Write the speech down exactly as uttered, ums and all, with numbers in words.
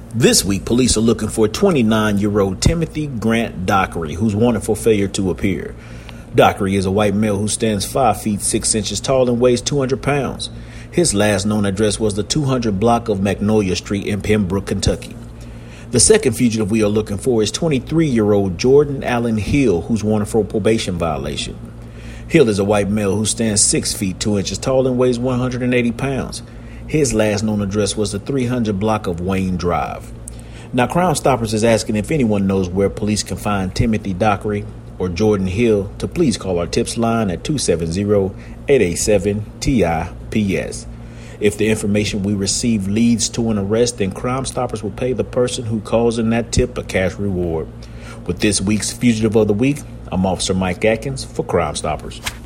This week, police are looking for twenty-nine-year-old Timothy Grant Dockery, who's wanted for failure to appear. Dockery is a white male who stands five feet six inches tall and weighs two hundred pounds. His last known address was the two hundred block of Magnolia Street in Pembroke, Kentucky. The second fugitive we are looking for is twenty-three-year-old Jordan Allen Hill, who's wanted for a probation violation. Hill is a white male who stands six feet two inches tall and weighs one hundred eighty pounds. His last known address was the three hundred block of Wayne Drive. Now, Crime Stoppers is asking if anyone knows where police can find Timothy Dockery or Jordan Hill to please call our tips line at two seven zero, eight eight seven, T I P S. If the information we receive leads to an arrest, then Crime Stoppers will pay the person who calls in that tip a cash reward. With this week's Fugitive of the Week, I'm Officer Mike Atkins for Crime Stoppers.